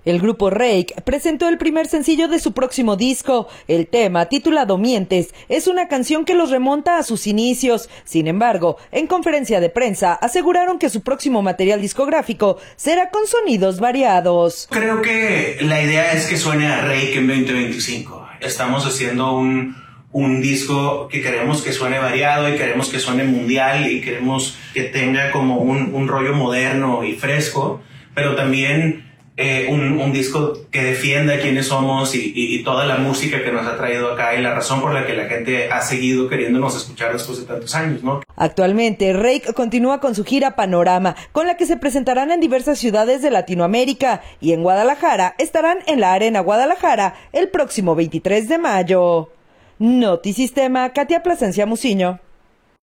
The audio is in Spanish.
El grupo Rake presentó el primer sencillo de su próximo disco. El tema, titulado Mientes, es una canción que los remonta a sus inicios. Sin embargo, en conferencia de prensa aseguraron que su próximo material discográfico será con sonidos variados. Creo que la idea es que suene a Rake en 2025. Estamos haciendo un disco que queremos que suene variado y queremos que suene mundial y queremos que tenga como un rollo moderno y fresco, pero también un disco que defienda quiénes somos y toda la música que nos ha traído acá y la razón por la que la gente ha seguido queriéndonos escuchar después de tantos años, ¿no? Actualmente, Rake continúa con su gira Panorama, con la que se presentarán en diversas ciudades de Latinoamérica, y en Guadalajara estarán en la Arena Guadalajara el próximo 23 de mayo. Notisistema, Katia Plasencia Muciño.